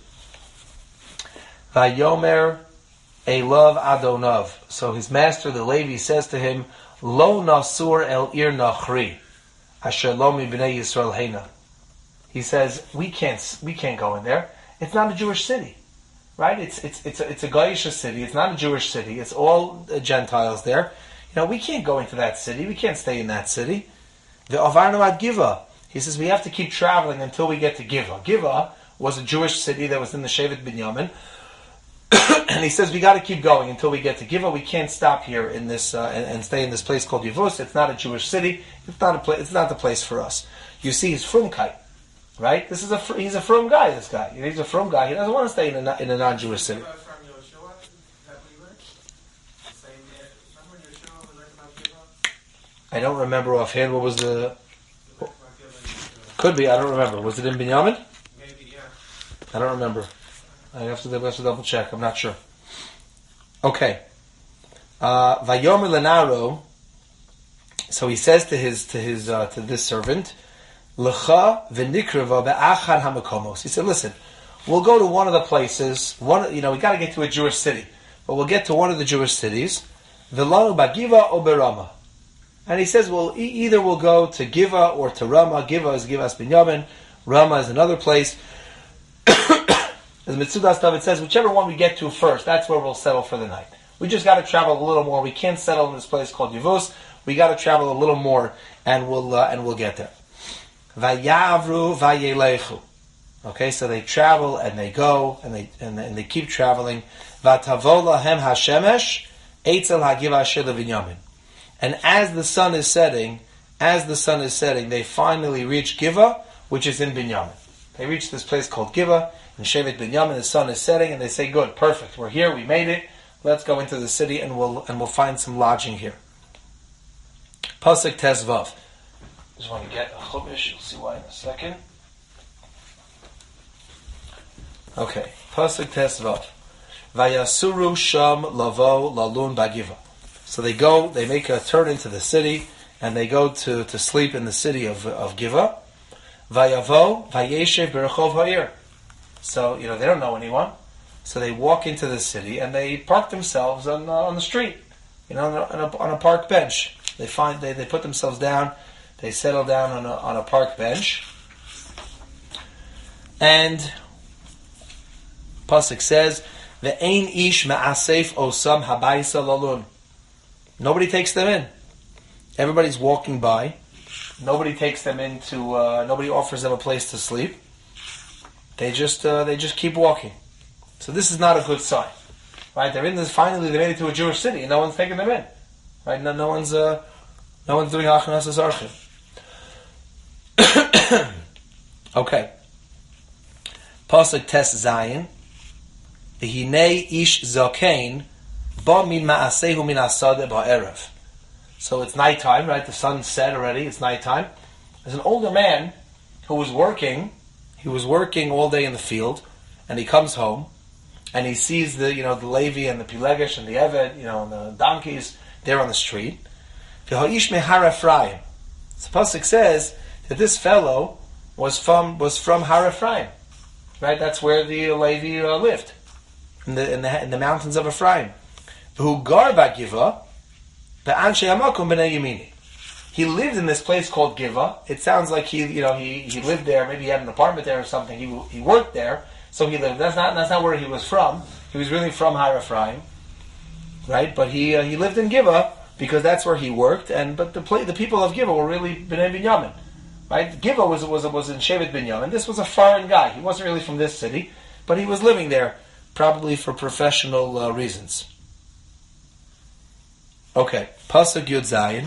Speaker 1: Vayomer elav adonav. So his master, the Levi, says to him, "Lo nasur el ir nachri, asher lo mi bnei Yisrael heina." He says, "We can't we can't go in there. It's not a Jewish city, right? It's it's it's a, it's a Goyish city. It's not a Jewish city. It's all uh, Gentiles there. You know, we can't go into that city. We can't stay in that city." The avarnu ad Giva. He says we have to keep traveling until we get to Giva. Giva was a Jewish city that was in the Shevet Binyamin, and he says we got to keep going until we get to Giva. We can't stop here in this uh, and, and stay in this place called Yavus. It's not a Jewish city. It's not a pla- It's not the place for us. You see, he's frumkeit, right? This is a fr- he's a frum guy. This guy, he's a frum guy. He doesn't want to stay in a in a non-Jewish city.
Speaker 3: From Yeshua, is that what you read? The same day. Remember when Yeshua was writing about Gibeah?
Speaker 1: I don't remember offhand. What was the? Could be. I don't remember. Was it in Binyamin?
Speaker 3: Maybe, yeah.
Speaker 1: I don't remember. I have to, I have to double check. I'm not sure. Okay. Uh, Vayomer lenaro. So he says to his to his uh, to this servant, L'cha v'nikrava be'achad hamakomos. He said, "Listen, we'll go to one of the places. One, you know, we got to get to a Jewish city, but we'll get to one of the Jewish cities. V'lanu ba'giva or berama." And he says, "Well, e- either we'll go to Giva or to Rama. Giva is Givas Binyamin. Rama is another place." As Metzudas David says, whichever one we get to first, that's where we'll settle for the night. We just got to travel a little more. We can't settle in this place called Yavus. We got to travel a little more, and we'll uh, and we'll get there. Vayavru vayelechu. Okay, so they travel and they go and they and, and they keep traveling. Vatavo lahem hashemesh eitzel hagiva asher levinyamin. And as the sun is setting, as the sun is setting, they finally reach Giva, which is in Binyamin. They reach this place called Giva in Shevet Binyamin. The sun is setting, and they say, "Good, perfect. We're here. We made it. Let's go into the city, and we'll and we'll find some lodging here." Pasuk Tezvav. Just want to get a chumash. You'll see why in a second. Okay, Pasuk Tezvav. Vayasuru sham lavo lalun bagiva. So they go, they make a turn into the city, and they go to, to sleep in the city of of Giva. Vayavo vayeshev berachov ha'ir. So you know they don't know anyone, so they walk into the city and they park themselves on uh, on the street, you know, on a, on a park bench. They find they, they put themselves down, they settle down on a on a park bench, and Pasuk says, "Ve'ein ish ma'asef osam habayisa lalun." Nobody takes them in. Everybody's walking by. Nobody takes them into. Uh, nobody offers them a place to sleep. They just uh, they just keep walking. So this is not a good sign, right? They're in this. Finally, they made it to a Jewish city, and no one's taking them in, right? No, no one's uh, no one's doing achanas azarchim. Okay. Pasuk Tes Zayin. V'hinei ish zakein. So it's nighttime, right? The sun's set already. It's nighttime. There's an older man who was working. He was working all day in the field, and he comes home, and he sees the, you know, the Levi and the Pilegesh and the Eved, you know, and the donkeys. They're on the street. So Pasuk says that this fellow was from was from Har Ephraim, right? That's where the Levi uh, lived. in the in the, in the mountains of Ephraim. Who gar Giva, the Anshe Hamakom b'nei Yemini. He lived in this place called Giva. It sounds like he, you know, he, he lived there. Maybe he had an apartment there or something. He he worked there, so he lived. That's not that's not where he was from. He was really from Har Ephraim, right? But he uh, he lived in Giva because that's where he worked. And but the pla- the people of Giva were really Bnei Binyamin, right? Giva was was was in Shevet Binyamin. This was a foreign guy. He wasn't really from this city, but he was living there probably for professional uh, reasons. Okay, Pasuk Yud Zayin.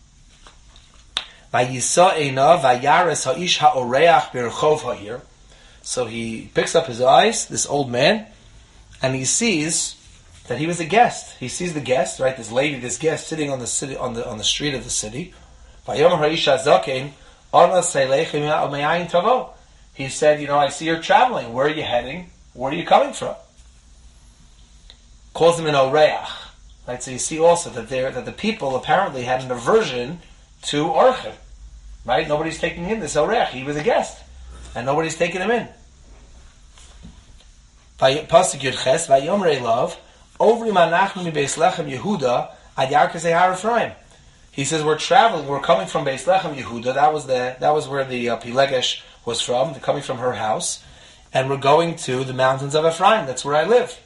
Speaker 1: So he picks up his eyes, this old man, and he sees that he was a guest. He sees the guest, right? This lady, this guest, sitting on the city, on the on the street of the city. He said, "You know, I see you're traveling. Where are you heading? Where are you coming from?" Calls him an oreach, right? So you see also that there that the people apparently had an aversion to orchim. Right? Nobody's taking in this Orech. He was a guest. And nobody's taking him in. Pasuk Yud Ches, Vayomrei Love, Ovrim Anachnu mi Beis Lechem Yehuda, Ad Yarkesei Har Ephraim. He says, we're traveling, we're coming from Beis Lechem Yehuda, that was the that was where the uh, Pilegesh was from, they're coming from her house, and we're going to the mountains of Ephraim, that's where I live.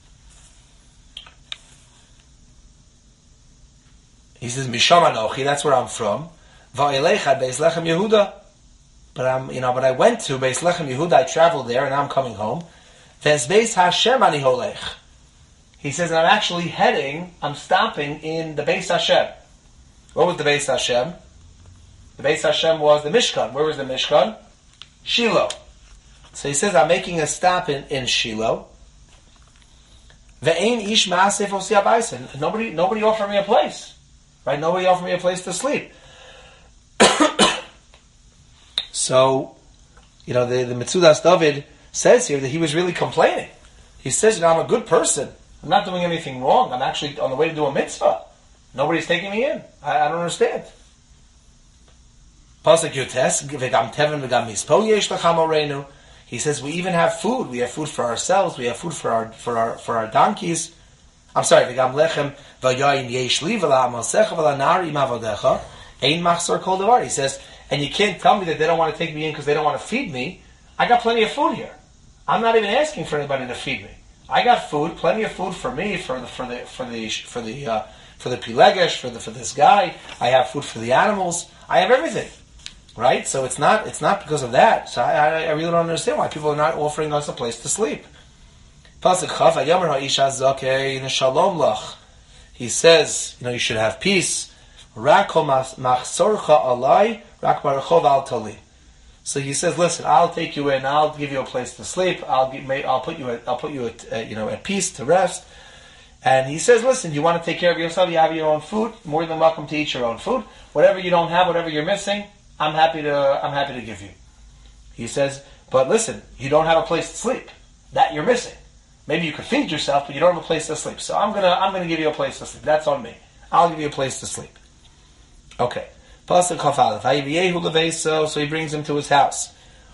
Speaker 1: He says, Misham Anochi, that's where I'm from. Va'elechad Beis Lechem Yehuda, but I'm, you know, but I went to Beis Lechem Yehuda. I traveled there, and now I'm coming home. Ves Beis Hashem ani holech. He says, and I'm actually heading. I'm stopping in the Beis Hashem. What was the Beis Hashem? The Beis Hashem was the Mishkan. Where was the Mishkan? Shiloh. So he says, I'm making a stop in in Shiloh. Ve'ein ish ma'aseh osi habayis. Nobody, nobody offered me a place. Right? Nobody offered me a place to sleep. So, you know, the, the Metzudas David says here that he was really complaining. He says, you know, I'm a good person. I'm not doing anything wrong. I'm actually on the way to do a mitzvah. Nobody's taking me in. I, I don't understand. Pasuk Yotes, v'gam teven v'gam mispo yesh l'cham oreinu. He says, we even have food. We have food for ourselves. We have food for our for our for our donkeys. I'm sorry, v'gam lechem v'yayin yesh li v'la'amosecha v'la'nari im avodecha ein machzor kol davar. He says, and you can't tell me that they don't want to take me in because they don't want to feed me. I got plenty of food here. I'm not even asking for anybody to feed me. I got food, plenty of food for me, for the for the for the for the uh, for the pilegesh, for the for this guy. I have food for the animals. I have everything, right? So it's not it's not because of that. So I, I, I really don't understand why people are not offering us a place to sleep. He says, you know, you should have peace. So he says, listen, I'll take you in. I'll give you a place to sleep. I'll give, I'll put you at, I'll put you at, uh, you know, at peace to rest. And he says, listen, you want to take care of yourself? You have your own food. More than welcome to eat your own food. Whatever you don't have, whatever you're missing, I'm happy to, I'm happy to give you. He says, but listen, you don't have a place to sleep. That you're missing. Maybe you could feed yourself, but you don't have a place to sleep. So I'm gonna, I'm gonna give you a place to sleep. That's on me. I'll give you a place to sleep. Okay. So he brings him to his house.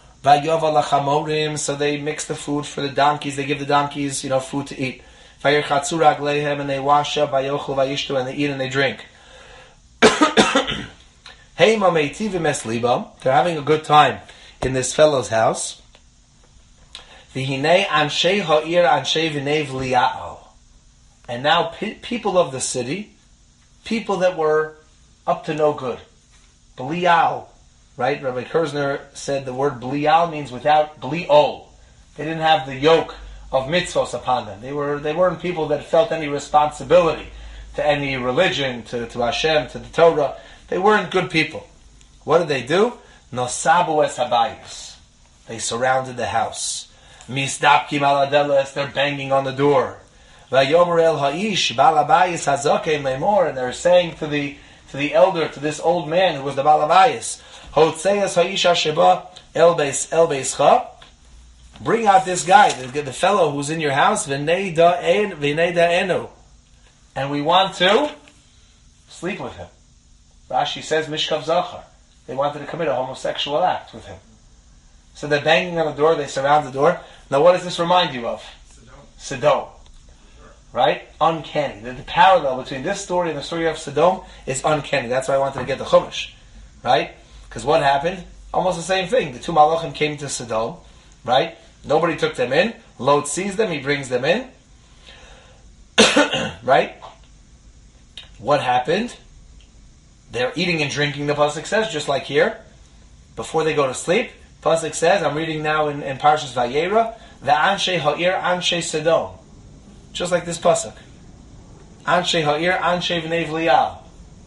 Speaker 1: So they mix the food for the donkeys. They give the donkeys, you know, food to eat. And they wash up, and they eat and they drink. They're having a good time in this fellow's house. And now pe- people of the city, people that were up to no good. Blial, right? Rabbi Kerzner said the word Blial means without Bli'ol. They didn't have the yoke of mitzvos upon them. They were they weren't people that felt any responsibility to any religion, to, to Hashem, to the Torah. They weren't good people. What did they do? Nosabu es habayis. They surrounded the house. Misdapkim al adeles. They're banging on the door. Vayomer el ha'ish bal habayis hazakem lemor. And they're saying to the to the elder, to this old man who was the Balabayas, Hotzeas Haisha Sheba El Beis El Beischa, bring out this guy, the, the fellow who's in your house, V'nei da en V'nei da enu, and we want to sleep with him. Rashi says Mishkav Zachar. They wanted to commit a homosexual act with him. So they're banging on the door. They surround the door. Now, what does this remind you of? Sodom. Right? Uncanny. The, the parallel between this story and the story of Sodom is uncanny. That's why I wanted to get the Chumash. Right? Because what happened? Almost the same thing. The two Malachim came to Sodom. Right? Nobody took them in. Lot sees them. He brings them in. Right? What happened? They're eating and drinking, the Pasuk says, just like here. Before they go to sleep, Pasuk says, I'm reading now in, in Parshas Vayera, V'anshe ha'ir anshe Sodom. Just like this Pasuk. Anshe ha'ir anshe v'nei v'liyal.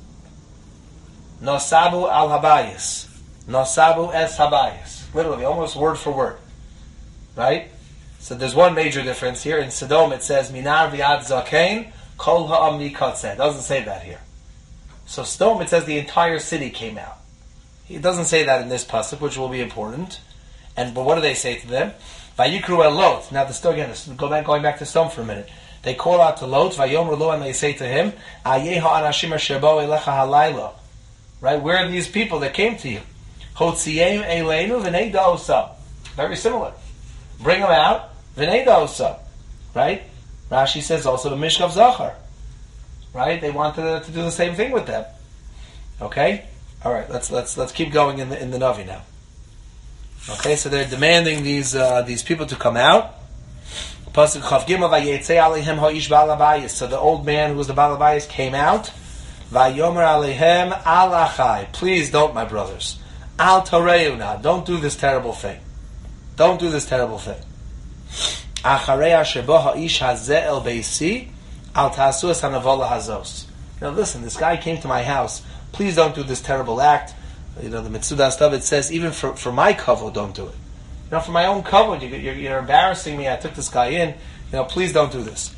Speaker 1: Nosabu al habayis. Nosabu es habayis. Literally, almost word for word. Right? So there's one major difference here. In Sodom it says, Minar v'yad zakein, kol ha'am mikatzeh. It doesn't say that here. So Sodom, it says the entire city came out. It doesn't say that in this pasuk, which will be important. And but what do they say to them? Vayikru el Lot. Now, the story again. Go back, going back to Sodom for a minute. They call out to Lot. Vayomer lo, and they say to him, Ayeha anashim asher bo elecha halayla. Right? Where are these people that came to you? Hotziem eleinu v'nei da'osam. Very similar. Bring them out. V'nei da'osam. Right? Rashi says also the Mishkav Zachar. Right? They wanted to, to do the same thing with them. Okay? All right, let's let's let's keep going in the in the Navi now. Okay, so they're demanding these uh, these people to come out. Pasuk Chav Gimel Vayetze Alehem Ha'ish Balabayis. So the old man who was the Balabayis came out. Vayomer Alehem Al Achai. Please don't, my brothers. Al Tareu now. Don't do this terrible thing. Don't do this terrible thing. Acharei Ashebo Ha'ish Hazeh El Beisi Al Tasu Es Hanavola Hazos. Now listen, this guy came to my house. Please don't do this terrible act. You know, the Mitzudas David says, even for, for my kavod, don't do it. You know, for my own kavod, you, you're, you're embarrassing me. I took this guy in. You know, please don't do this.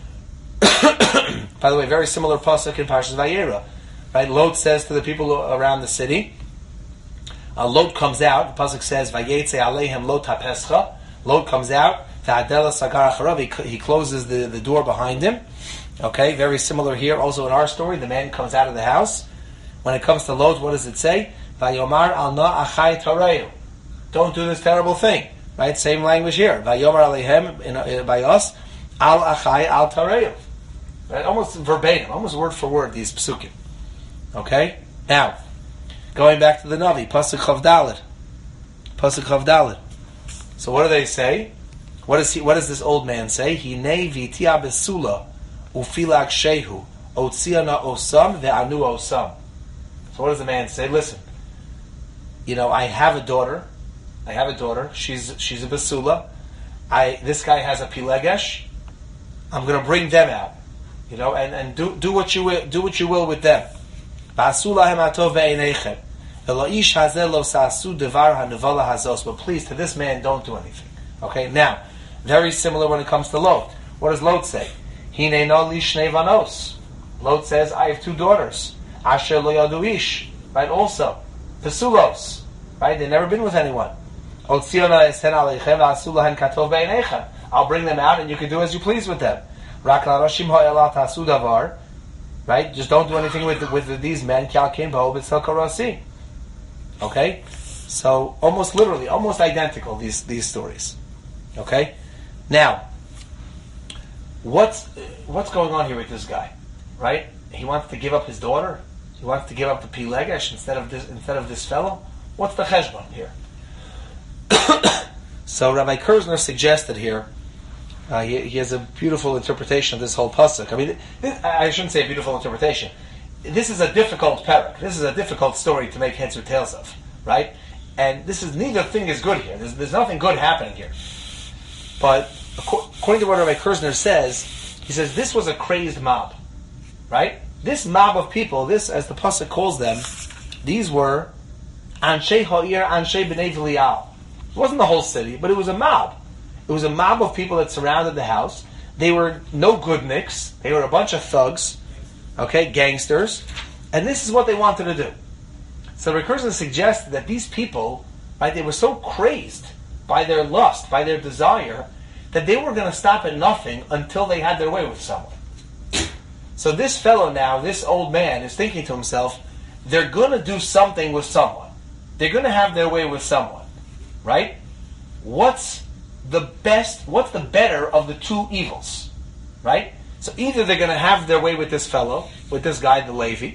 Speaker 1: By the way, very similar pasuk in Parshas Vayera. Right? Lot says to the people around the city, uh, Lot comes out. The pasuk says, Vayetze Alehem Lot HaPescha. Lot comes out. V'adela Sagar Acharav. He closes the, the door behind him. Okay, very similar here. Also in our story, the man comes out of the house. When it comes to Lot, what does it say? Vayomar al na achai tareu. Don't do this terrible thing. Right? Same language here. Vayomar alehem in, uh, by us al achai al tareu. Right? Almost verbatim, almost word for word. These psukim. Okay. Now, going back to the Navi, pasuk Chav Daled. Pasuk Chav Daled. So what do they say? What does he? What does this old man say? Hinei vitia besula ufilak shehu otziana osam ve'anu osam. So what does the man say? Listen, you know, I have a daughter. I have a daughter. She's she's a basula. I this guy has a pilegesh. I'm going to bring them out, you know, and, and do do what you will do what you will with them. But please, to this man, don't do anything. Okay. Now, very similar when it comes to Lot. What does Lot say? Hine no li shnei vanos. Lot says, I have two daughters. Asher lo yadu ish, right? Also, pesulos, right? They've never been with anyone. I'll bring them out, and you can do as you please with them. Right? Just don't do anything with with these men. Okay, so almost literally, almost identical these these stories. Okay, now what's what's going on here with this guy? Right? He wants to give up his daughter. He wants to give up the pilegesh instead of this instead of this fellow. What's the cheshbon here? So Rabbi Kerzner suggested here. Uh, he, he has a beautiful interpretation of this whole pasuk. I mean, this, I shouldn't say a beautiful interpretation. This is a difficult parak. This is a difficult story to make heads or tails of, right? And this is neither thing is good here. There's, there's nothing good happening here. But according to what Rabbi Kerzner says, he says this was a crazed mob, right? This mob of people, this, as the pasuk calls them, these were Anshe Ha'ir, Anshe B'nei V'lial. It wasn't the whole city, but it was a mob. It was a mob of people that surrounded the house. They were no goodniks. They were a bunch of thugs, okay, gangsters. And this is what they wanted to do. So Rabbi Kerzner suggested that these people, right, they were so crazed by their lust, by their desire, that they were going to stop at nothing until they had their way with someone. So this fellow now, this old man, is thinking to himself, they're going to do something with someone. They're going to have their way with someone. Right? What's the best, what's the better of the two evils, right? So either they're going to have their way with this fellow, with this guy, the Levi,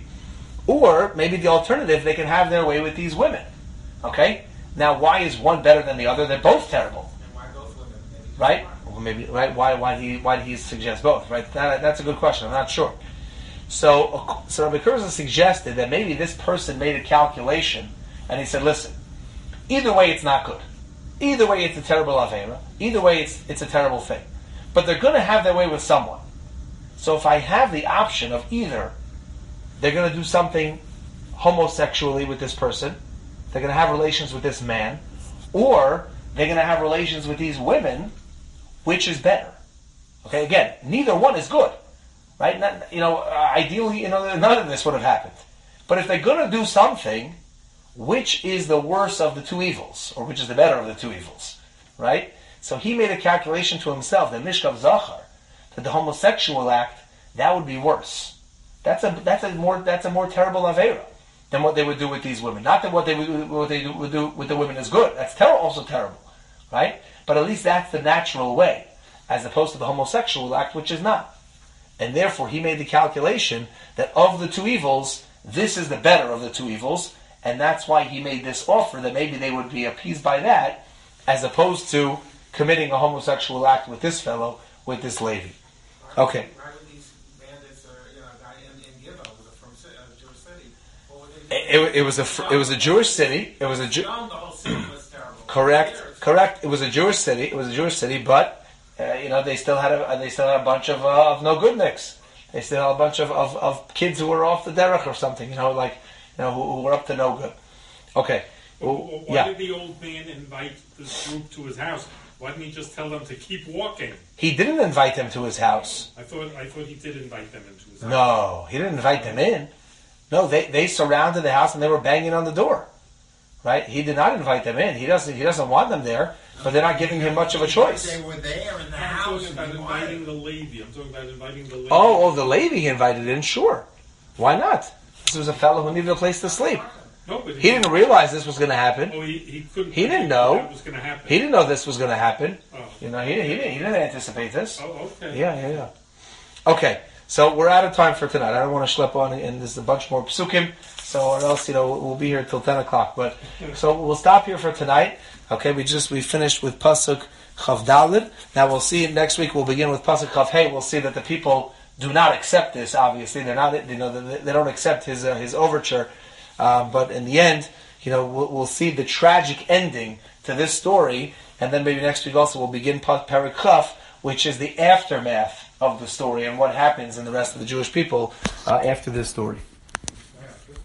Speaker 1: or maybe the alternative, they can have their way with these women. Okay? Now, why is one better than the other? They're both terrible,
Speaker 3: And why both women? Maybe
Speaker 1: right? Well, maybe right. Why? Why did he? Why did he suggest both? Right? That, that's a good question. I'm not sure. So, so Rabbi Kurzan suggested that maybe this person made a calculation, and he said, "Listen, either way, it's not good. Either way, it's a terrible avera. Either way, it's it's a terrible thing. But they're going to have their way with someone. So, if I have the option of either they're going to do something homosexually with this person, they're going to have relations with this man, or they're going to have relations with these women, which is better?" Okay, again, neither one is good, right? Not, you know, uh, ideally, you know, none of this would have happened. But if they're going to do something, which is the worse of the two evils, or which is the better of the two evils, right? So he made a calculation to himself that Mishkav Zachar, that the homosexual act, that would be worse. That's a that's a more that's a more terrible avera than what they would do with these women. Not that what they would what they would do with the women is good. That's ter- also terrible, right? But at least that's the natural way, as opposed to the homosexual act, which is not. And therefore, he made the calculation that of the two evils, this is the better of the two evils, and that's why he made this offer that maybe they would be appeased by that, as opposed to committing a homosexual act with this fellow, with this lady. Okay.
Speaker 3: Why would these bandits, or you know, guy in, in Givon, was a from ci- uh, Jewish city? What would they do?
Speaker 1: It, it was a fr- it was a Jewish city. It was a Ju-
Speaker 3: Sodom, the whole city was terrible.
Speaker 1: correct,
Speaker 3: Here, it's-
Speaker 1: correct. It was a Jewish city. It was a Jewish city, but uh, you know they still had a they still had a bunch of uh, of no goodniks. They still had a bunch of, of, of kids who were off the derech or something. You know, like you know who, who were up to no good. Okay.
Speaker 4: Well,
Speaker 1: Well,
Speaker 4: why
Speaker 1: yeah.
Speaker 4: did the old man invite this group to his house? Why didn't he just tell them to keep walking?
Speaker 1: He didn't invite them to his house.
Speaker 4: I thought I thought he did invite them into his house.
Speaker 1: No, he didn't invite them in. No, they, they surrounded the house and they were banging on the door. Right? He did not invite them in. He doesn't he doesn't want them there, but they're not giving him much of a choice.
Speaker 5: They were there in the
Speaker 4: I'm
Speaker 5: house.
Speaker 4: talking about
Speaker 5: and he
Speaker 4: inviting
Speaker 5: wanted-
Speaker 4: the lady. I'm talking about inviting the lady.
Speaker 1: Oh, oh, the lady he invited in, sure. Why not? This was a fellow who needed a place to sleep.
Speaker 4: no, but
Speaker 1: He didn't realize this was going to happen.
Speaker 4: Oh, he, he couldn't.
Speaker 1: He didn't
Speaker 4: predict
Speaker 1: know.
Speaker 4: that was going to happen.
Speaker 1: He didn't know this was going to happen.
Speaker 4: Oh.
Speaker 1: You know, he, he, didn't, he didn't anticipate this.
Speaker 4: Oh, okay.
Speaker 1: Yeah, yeah, yeah. Okay, so we're out of time for tonight. I don't want to schlep on, and there's a bunch more psukim, so or else, you know, we'll be here till ten o'clock. But so we'll stop here for tonight. Okay, we just we finished with pasuk Chav Daled. Now we'll see next week. We'll begin with pasuk Chav Hey. We'll see that the people do not accept this. Obviously, they're not. You know, they, they don't accept his uh, his overture. Um, but in the end, you know, we'll, we'll see the tragic ending to this story, and then maybe next week also we'll begin Perek Chaf, which is the aftermath of the story and what happens in the rest of the Jewish people uh, after this story.